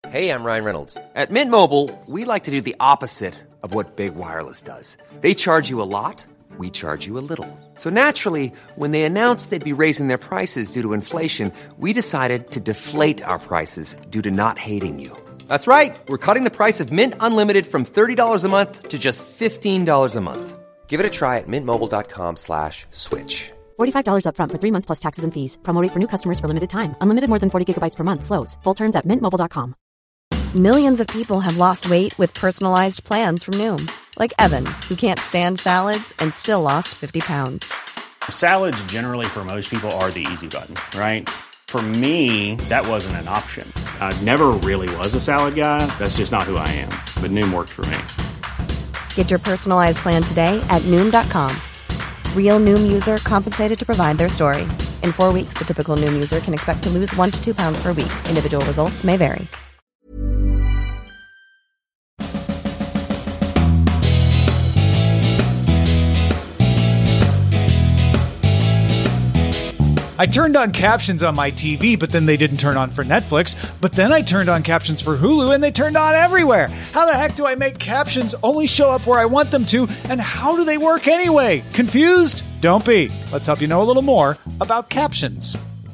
Hey, I'm Ryan Reynolds. At Mint Mobile, we like to do the opposite of what Big Wireless does. They charge you a lot, we charge you a little. So naturally, when they announced they'd be raising their prices due to inflation, we decided to deflate our prices due to not hating you. That's right. We're cutting the price of Mint Unlimited from $30 a month to just $15 a month. Give it a try at mintmobile.com/switch. $45 up front for 3 months plus taxes and fees. Promo rate for new customers for limited time. Unlimited more than 40 gigabytes per month. Slows full terms at mintmobile.com. Millions of people have lost weight with personalized plans from Noom. Like Evan, who can't stand salads and still lost 50 pounds. Salads generally for most people are the easy button, right? For me, that wasn't an option. I never really was a salad guy. That's just not who I am. But Noom worked for me. Get your personalized plan today at Noom.com. Real Noom user compensated to provide their story. In 4 weeks, the typical Noom user can expect to lose 1 to 2 pounds per week. Individual results may vary. I turned on captions on my TV, but then they didn't turn on for Netflix. But then I turned on captions for Hulu, and they turned on everywhere. How the heck do I make captions only show up where I want them to, and how do they work anyway? Confused? Don't be. Let's help you know a little more about captions.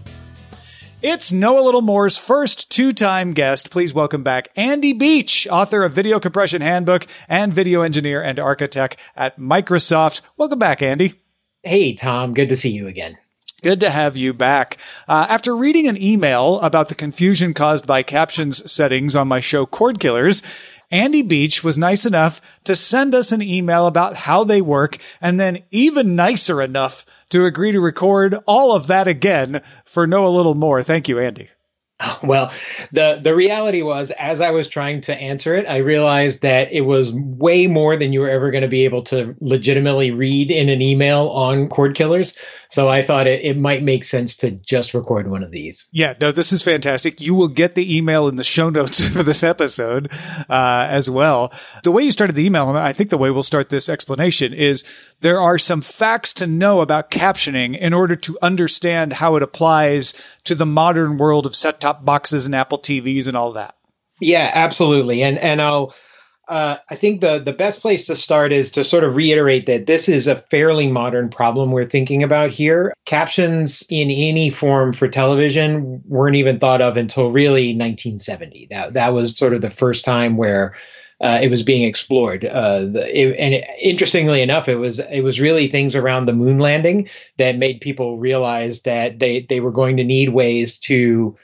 It's Know a Little More's first two-time guest. Please welcome back Andy Beach, author of Video Compression Handbook and video engineer and architect at Microsoft. Welcome back, Andy. Hey, Tom. Good to see you again. Good to have you back. After reading an email about the confusion caused by captions settings on my show Cord Killers, Andy Beach was nice enough to send us an email about how they work, and then even nicer enough to agree to record all of that again for Know a Little More. Thank you, Andy. Well, the reality was, as I was trying to answer it, I realized that it was way more than you were ever going to be able to legitimately read in an email on Cord Killers. So I thought it might make sense to just record one of these. Yeah, no, this is fantastic. You will get the email in the show notes for this episode as well. The way you started the email, and I think the way we'll start this explanation, is there are some facts to know about captioning in order to understand how it applies to the modern world of set-top boxes and Apple TVs and all that. Yeah, absolutely. And I'll I think the best place to start is to sort of reiterate that this is a fairly modern problem we're thinking about here. Captions in any form for television weren't even thought of until really 1970. That was sort of the first time where it was being explored. Interestingly enough, it was really things around the moon landing that made people realize that they were going to need ways to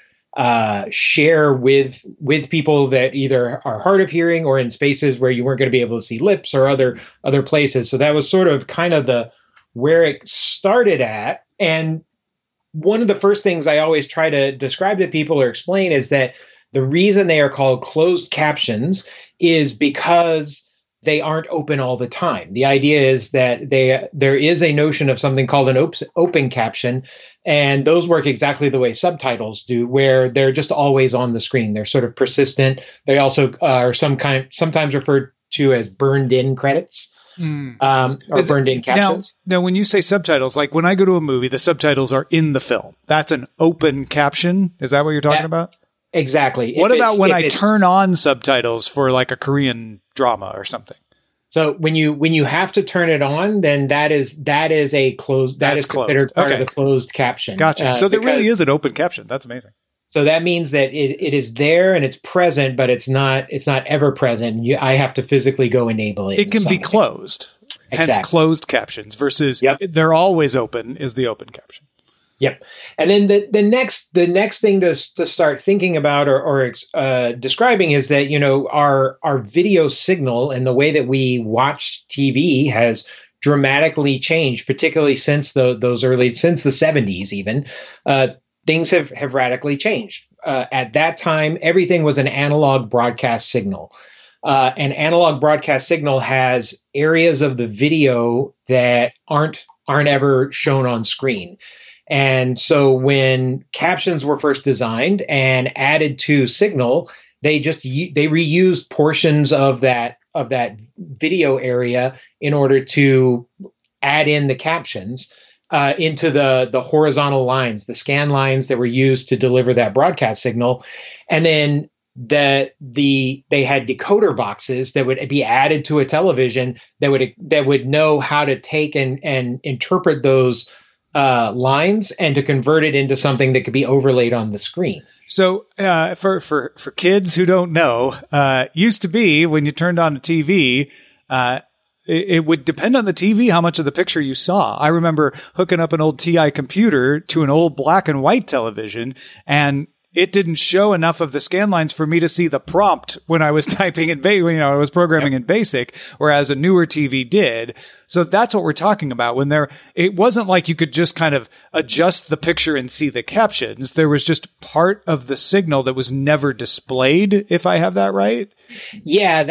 share with people that either are hard of hearing or in spaces where you weren't going to be able to see lips or other places. So that was sort of kind of where it started at. And one of the first things I always try to describe to people or explain is that the reason they are called closed captions is because they aren't open all the time. The idea is that there is a notion of something called an open caption, and those work exactly the way subtitles do, where they're just always on the screen. They're sort of persistent. They also are sometimes referred to as burned-in credits. Or burned-in captions. Now, when you say subtitles, like when I go to a movie, the subtitles are in the film. That's an open caption? Is that what you're talking about? Exactly. What about when I turn on subtitles for like a Korean drama or something? So when you have to turn it on, then that is a closed. That is considered part of the closed caption. Gotcha. So there really is an open caption. That's amazing. So that means that it is there and it's present, but it's not ever present. I have to physically go enable it. It can be closed. Hence closed captions versus they're always open is the open caption. Yep. And then the next thing to start thinking about or describing is that, our video signal and the way that we watch TV has dramatically changed, particularly since the 70s even. Things have radically changed. At that time, everything was an analog broadcast signal. An analog broadcast signal has areas of the video that aren't ever shown on screen. And so when captions were first designed and added to signal, they reused portions of that video area in order to add in the captions into the horizontal lines, the scan lines that were used to deliver that broadcast signal. And then that they had decoder boxes that would be added to a television that would know how to take and interpret those lines and to convert it into something that could be overlaid on the screen. So for kids who don't know, used to be when you turned on a TV, it would depend on the TV how much of the picture you saw. I remember hooking up an old TI computer to an old black and white television, and it didn't show enough of the scan lines for me to see the prompt when I was typing in, I was programming in BASIC, whereas a newer TV did. So that's what we're talking about. It wasn't like you could just kind of adjust the picture and see the captions. There was just part of the signal that was never displayed, if I have that right. Yeah,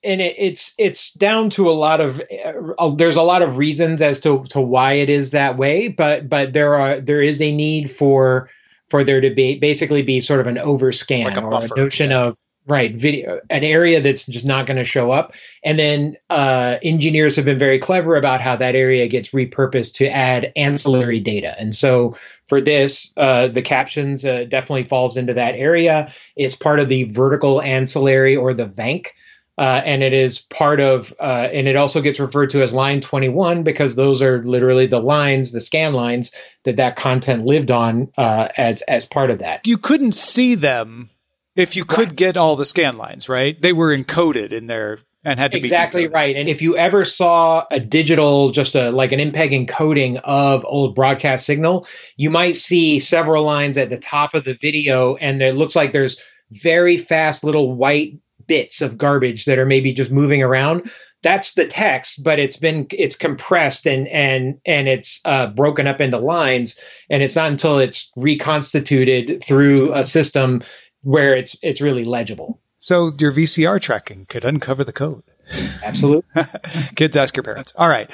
it's down to a lot of there's a lot of reasons as to why it is that way, but there is a need for there to basically be sort of an overscan, like a notion of video, an area that's just not going to show up. And then engineers have been very clever about how that area gets repurposed to add ancillary data. And so for this, the captions definitely falls into that area. It's part of the vertical ancillary, or the VANC. And it is part of, and it also gets referred to as line 21 because those are literally the lines, the scan lines that content lived on as part of that. You couldn't see them if you could get all the scan lines, right? They were encoded in there and had to be exactly right. And if you ever saw a digital, just like an MPEG encoding of old broadcast signal, you might see several lines at the top of the video, and it looks like there's very fast little white bits of garbage that are maybe just moving around. That's the text, but it's compressed and it's broken up into lines, and it's not until it's reconstituted through a system where it's really legible. So your VCR tracking could uncover the code. Absolutely. Kids, ask your parents. All right.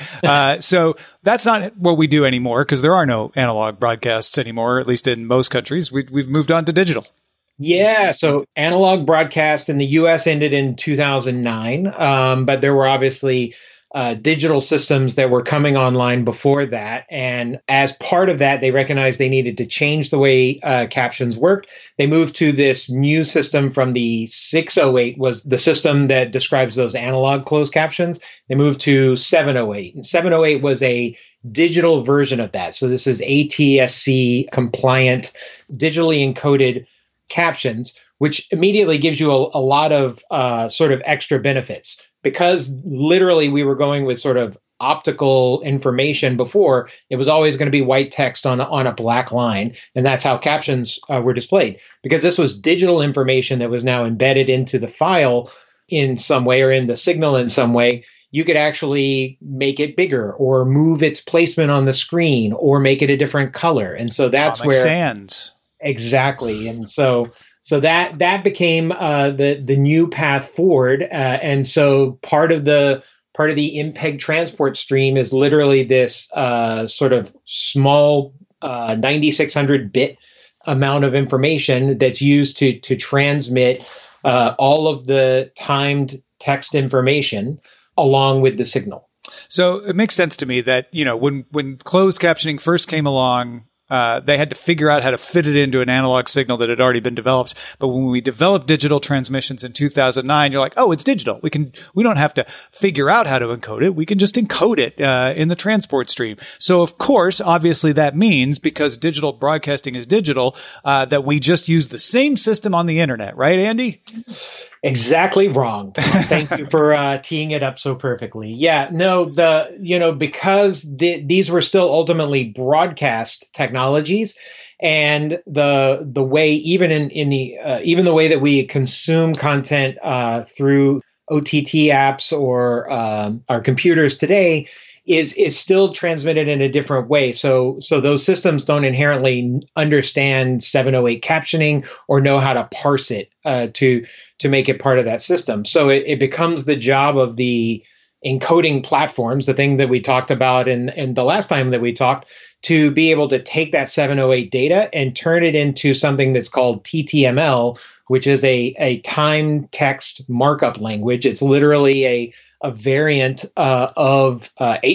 So that's not what we do anymore, because there are no analog broadcasts anymore, at least in most countries. We've moved on to digital. Yeah, so analog broadcast in the U.S. ended in 2009, but there were obviously digital systems that were coming online before that. And as part of that, they recognized they needed to change the way captions worked. They moved to this new system from the 608, was the system that describes those analog closed captions. They moved to 708, and 708 was a digital version of that. So this is ATSC compliant, digitally encoded captions, which immediately gives you a lot of sort of extra benefits, because literally we were going with sort of optical information before. It was always going to be white text on a black line, and that's how captions were displayed. Because this was digital information that was now embedded into the file in some way, or in the signal in some way, you could actually make it bigger or move its placement on the screen or make it a different color. And so that's Comic where Sans. Exactly. And so that became the new path forward. And so part of the MPEG transport stream is literally this sort of small 9600 bit amount of information that's used to transmit all of the timed text information along with the signal. So it makes sense to me that, when closed captioning first came along, they had to figure out how to fit it into an analog signal that had already been developed. But when we developed digital transmissions in 2009, you're like, oh, it's digital. We don't have to figure out how to encode it. We can just encode it in the transport stream. So of course, obviously that means, because digital broadcasting is digital, that we just use the same system on the internet, right, Andy? Exactly wrong. Thank you for teeing it up so perfectly. Yeah, no, because these were still ultimately broadcast technologies, and the way even even the way that we consume content through OTT apps or our computers today is still transmitted in a different way. So those systems don't inherently understand 708 captioning or know how to parse it to make it part of that system. So it becomes the job of the encoding platforms, the thing that we talked about in the last time that we talked, to be able to take that 708 data and turn it into something that's called TTML, which is a time text markup language. It's literally a variant of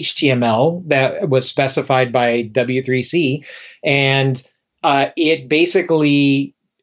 HTML that was specified by W3C. And it basically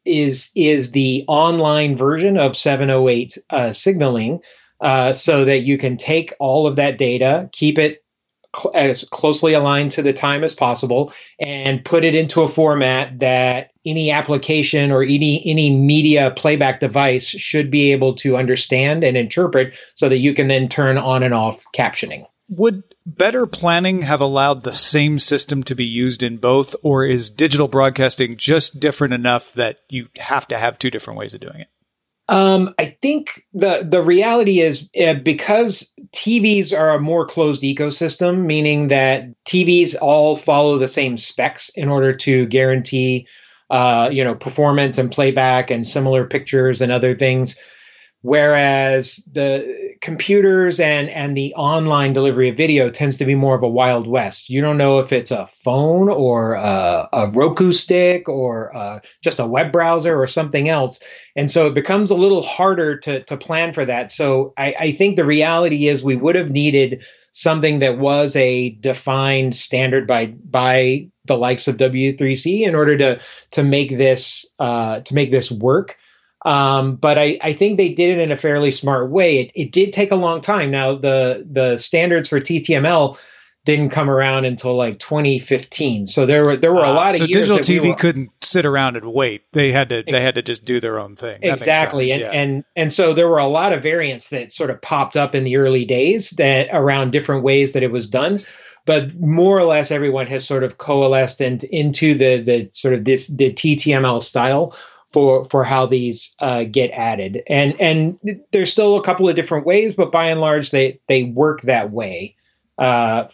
is the online version of 708 signaling, so that you can take all of that data, keep it as closely aligned to the time as possible, and put it into a format that any application or any media playback device should be able to understand and interpret, so that you can then turn on and off captioning. Would better planning have allowed the same system to be used in both, or is digital broadcasting just different enough that you have to have two different ways of doing it? I think the reality is, because TVs are a more closed ecosystem, meaning that TVs all follow the same specs in order to guarantee, performance and playback and similar pictures and other things. Whereas the computers and the online delivery of video tends to be more of a Wild West. You don't know if it's a phone or a Roku stick or just a web browser or something else. And so it becomes a little harder to plan for that. So I think the reality is we would have needed something that was a defined standard by the likes of W3C in order to make this work. But I think they did it in a fairly smart way. It did take a long time. Now, the standards for TTML didn't come around until like 2015. So there were a lot of years. So digital TV couldn't sit around and wait. They had to just do their own thing. Exactly. And so there were a lot of variants that sort of popped up in the early days that around different ways that it was done. But more or less everyone has sort of coalesced into the sort of the TTML style for how these get added. And there's still a couple of different ways, but by and large, they work that way. I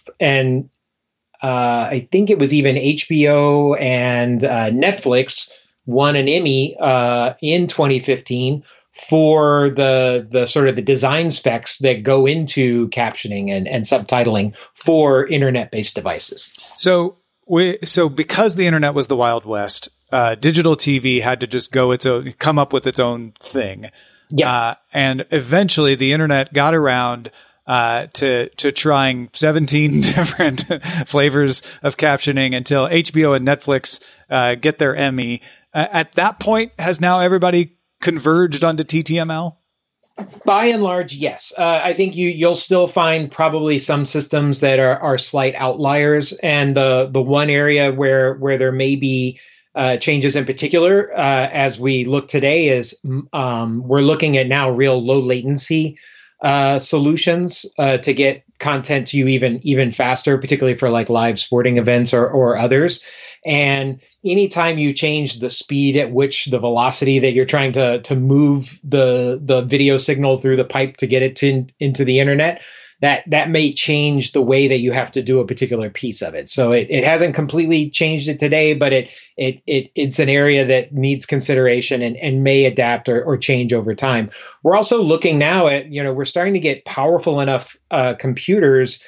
think it was even HBO and Netflix won an Emmy in 2015 for the sort of the design specs that go into captioning and subtitling for internet-based devices. So because the internet was the Wild West, digital TV had to just come up with its own thing. Yeah. And eventually the internet got around to trying 17 different flavors of captioning until HBO and Netflix get their Emmy. At that point, has now everybody converged onto TTML? By and large, yes. I think you'll still find probably some systems that are slight outliers, and the one area where there may be changes in particular, as we look today, is we're looking at now real low latency solutions to get content to you even faster, particularly for like live sporting events or others. And anytime you change the speed at which the velocity that you're trying to move the video signal through the pipe to get it into the internet, that may change the way that you have to do a particular piece of it. So it hasn't completely changed it today, but it's an area that needs consideration and may adapt or change over time. We're also looking now at, we're starting to get powerful enough computers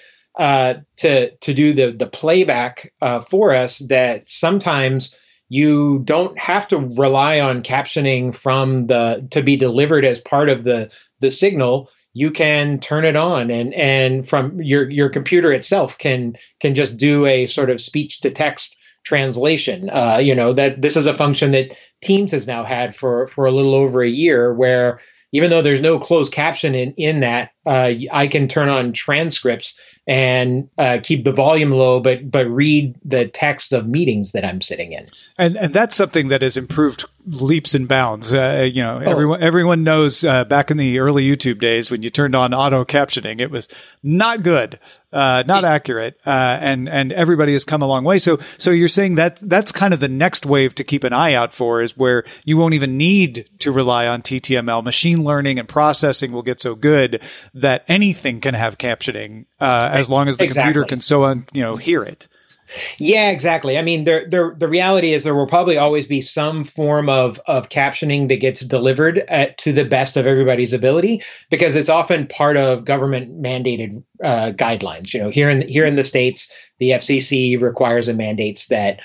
to do the playback for us that sometimes you don't have to rely on captioning to be delivered as part of the signal. You can turn it on and from your computer itself can just do a sort of speech to text translation. That this is a function that Teams has now had for a little over a year, where even though there's no closed caption in that, I can turn on transcripts and keep the volume low, but read the text of meetings that I'm sitting in. And that's something that has improved leaps and bounds. Everyone knows back in the early YouTube days when you turned on auto captioning, it was not good, not accurate, and everybody has come a long way. So you're saying that's kind of the next wave to keep an eye out for, is where you won't even need to rely on TTML. Machine learning and processing will get so good that anything can have captioning, as long as the computer can hear it. Yeah, exactly. I mean, the reality is there will probably always be some form of captioning that gets delivered to the best of everybody's ability, because it's often part of government mandated guidelines. Here in the States, the FCC requires and mandates that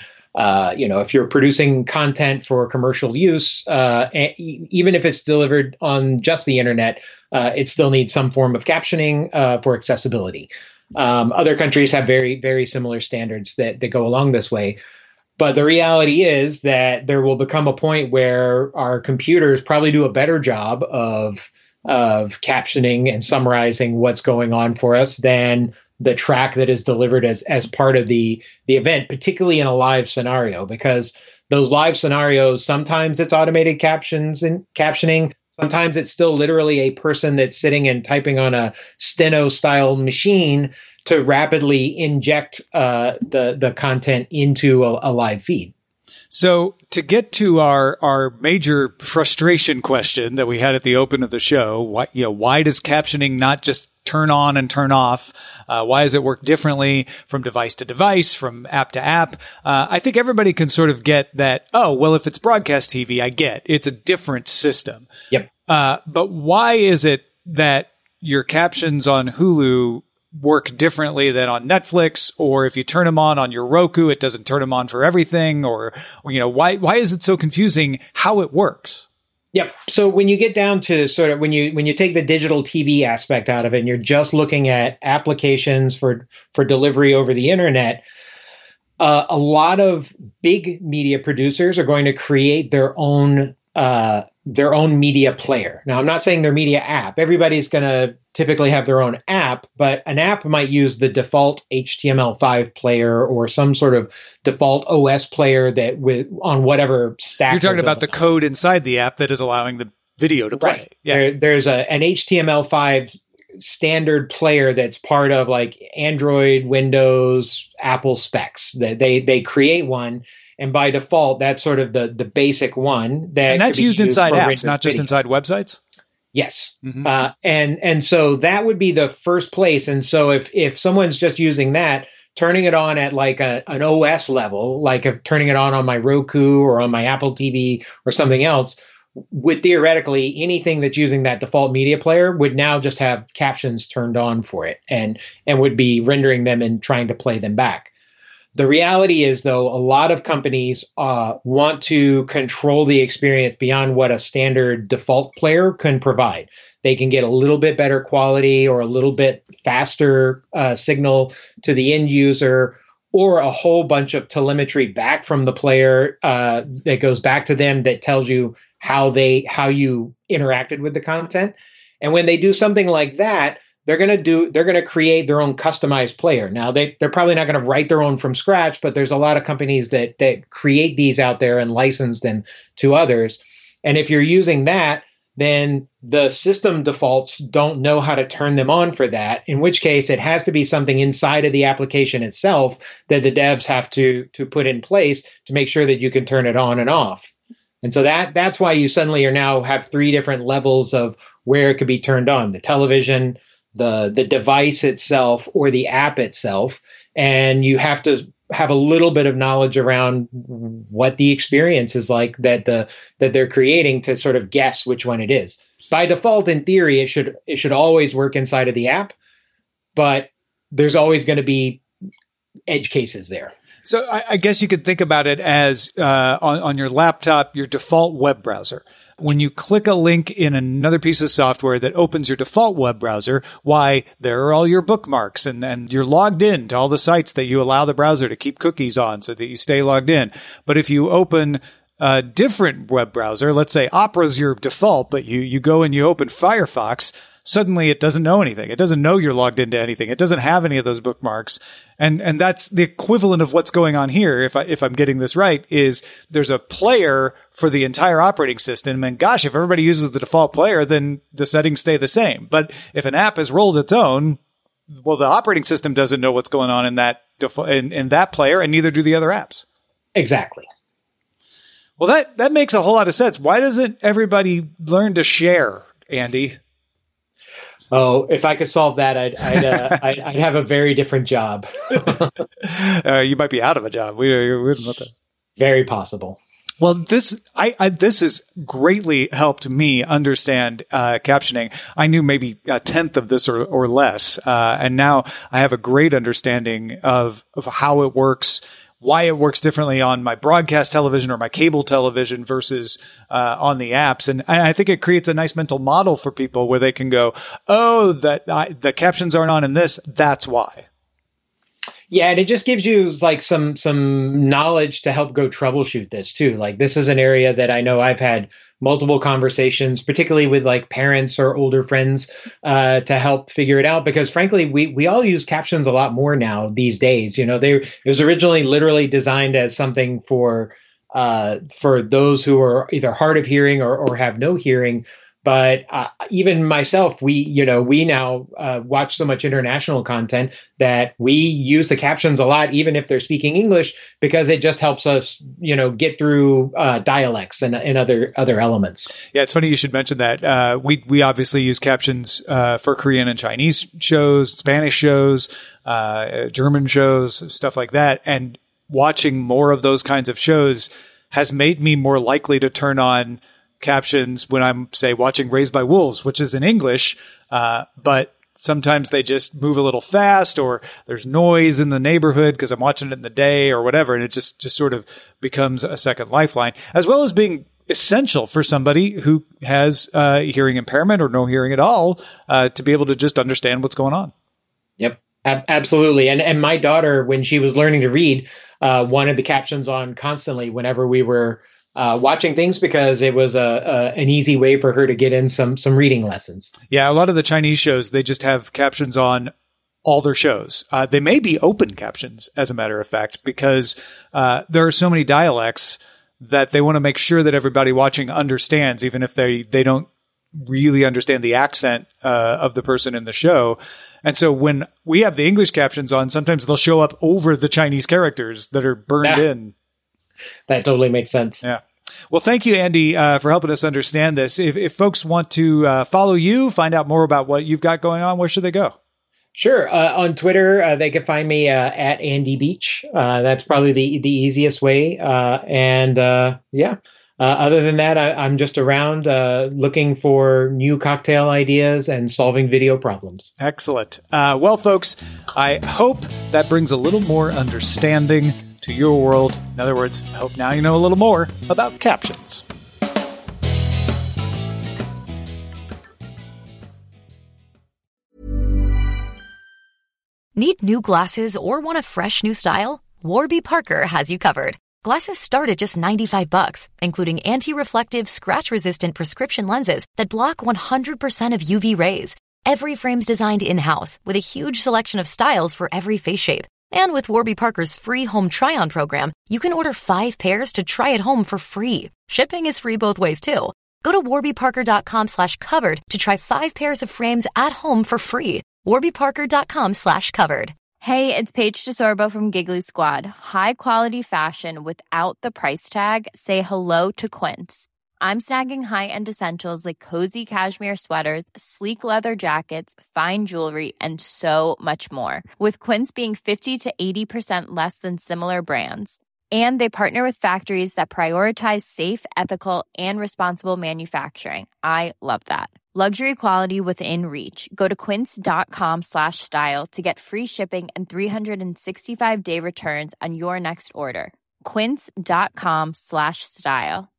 if you're producing content for commercial use, even if it's delivered on just the internet, it still needs some form of captioning for accessibility. Other countries have very, very similar standards that go along this way. But the reality is that there will become a point where our computers probably do a better job of captioning and summarizing what's going on for us than the track that is delivered as part of the event, particularly in a live scenario, because those live scenarios, sometimes it's automated captions and captioning. Sometimes it's still literally a person that's sitting and typing on a steno style machine to rapidly inject the content into a live feed. So to get to our major frustration question that we had at the open of the show, why does captioning not just turn on and turn off? Why does it work differently from device to device, from app to app? I think everybody can sort of get that, oh, well, if it's broadcast TV, I get it's a different system. Yep. But why is it that your captions on Hulu work differently than on Netflix, or if you turn them on your Roku, it doesn't turn them on for everything, or why is it so confusing how it works? Yep. So when you get down to sort of when you take the digital TV aspect out of it and you're just looking at applications for delivery over the internet, a lot of big media producers are going to create their own media player. Now, I'm not saying their media app. Everybody's going to typically have their own app, but an app might use the default HTML5 player or some sort of default OS player that on whatever stack. You're talking about the code inside the app that is allowing the video to play. Right. Yeah. There's an HTML5 standard player that's part of like Android, Windows, Apple specs. That they create one. And by default, that's sort of the basic one. And that's used inside apps, not just inside websites? Yes. Mm-hmm. And so that would be the first place. And so if someone's just using that, turning it on at like an OS level, like if turning it on my Roku or on my Apple TV or something else, would theoretically anything that's using that default media player would now just have captions turned on for it and would be rendering them and trying to play them back. The reality is, though, a lot of companies want to control the experience beyond what a standard default player can provide. They can get a little bit better quality or a little bit faster signal to the end user, or a whole bunch of telemetry back from the player that goes back to them that tells you how you interacted with the content. And when they do something like that, they're going to create their own customized player. Now, they're probably not going to write their own from scratch, but there's a lot of companies that create these out there and license them to others. And if you're using that, then the system defaults don't know how to turn them on for that, in which case it has to be something inside of the application itself that the devs have to put in place to make sure that you can turn it on and off. And so that's why you suddenly now have three different levels of where it could be turned on: the television, the device itself, or the app itself. And you have to have a little bit of knowledge around what the experience is like that they're creating to sort of guess which one it is. By default, in theory, it should always work inside of the app, but there's always going to be edge cases there. So I guess you could think about it as on your laptop, your default web browser. When you click a link in another piece of software that opens your default web browser, why, there are all your bookmarks and you're logged in to all the sites that you allow the browser to keep cookies on so that you stay logged in. But if you open a different web browser, let's say Opera's your default, but you go and you open Firefox, suddenly it doesn't know anything. It doesn't know you're logged into anything. It doesn't have any of those bookmarks. And that's the equivalent of what's going on here. If I'm getting this right, is there's a player for the entire operating system. And gosh, if everybody uses the default player, then the settings stay the same. But if an app has rolled its own, well, the operating system doesn't know what's going on in that in that player, and neither do the other apps. Exactly. Well, that makes a whole lot of sense. Why doesn't everybody learn to share, Andy? Oh, if I could solve that, I'd have a very different job. You might be out of a job. We wouldn't want that. Very possible. Well, this has greatly helped me understand captioning. I knew maybe a tenth of this or less, and now I have a great understanding of how it works, why it works differently on my broadcast television or my cable television versus on the apps. And I think it creates a nice mental model for people where they can go, oh, the captions aren't on in this. That's why. Yeah, and it just gives you like some knowledge to help go troubleshoot this too. Like this is an area that I know I've had multiple conversations, particularly with like parents or older friends, to help figure it out. Because frankly, we all use captions a lot more now these days. You know, it was originally literally designed as something for those who are either hard of hearing or have no hearing. But even myself, we now watch so much international content that we use the captions a lot, even if they're speaking English, because it just helps us, get through dialects and other elements. Yeah, it's funny you should mention that. We obviously use captions for Korean and Chinese shows, Spanish shows, German shows, stuff like that. And watching more of those kinds of shows has made me more likely to turn on captions when I'm, say, watching Raised by Wolves, which is in English, but sometimes they just move a little fast, or there's noise in the neighborhood because I'm watching it in the day or whatever, and it just sort of becomes a second lifeline, as well as being essential for somebody who has hearing impairment or no hearing at all, to be able to just understand what's going on. Yep, absolutely. And my daughter, when she was learning to read, wanted the captions on constantly whenever we were watching things, because it was an easy way for her to get in some reading lessons. Yeah, a lot of the Chinese shows, they just have captions on all their shows. They may be open captions, as a matter of fact, because there are so many dialects that they want to make sure that everybody watching understands, even if they don't really understand the accent of the person in the show. And so when we have the English captions on, sometimes they'll show up over the Chinese characters that are burned in. That totally makes sense. Yeah. Well, thank you, Andy, for helping us understand this. If folks want to follow you, find out more about what you've got going on, where should they go? Sure. On Twitter, they can find me at Andy Beach. That's probably the easiest way. Other than that, I'm just around looking for new cocktail ideas and solving video problems. Excellent. Well, folks, I hope that brings a little more understanding to your world. In other words, I hope now you know a little more about captions. Need new glasses or want a fresh new style? Warby Parker has you covered. Glasses start at just $95, including anti-reflective, scratch-resistant prescription lenses that block 100% of UV rays. Every frame's designed in-house with a huge selection of styles for every face shape. And with Warby Parker's free home try-on program, you can order 5 pairs to try at home for free. Shipping is free both ways, too. Go to warbyparker.com/covered to try 5 pairs of frames at home for free. warbyparker.com/covered. Hey, it's Paige DeSorbo from Giggly Squad. High quality fashion without the price tag. Say hello to Quince. I'm snagging high-end essentials like cozy cashmere sweaters, sleek leather jackets, fine jewelry, and so much more. With Quince being 50 to 80% less than similar brands. And they partner with factories that prioritize safe, ethical, and responsible manufacturing. I love that. Luxury quality within reach. Go to quince.com/style to get free shipping and 365-day returns on your next order. Quince.com/style.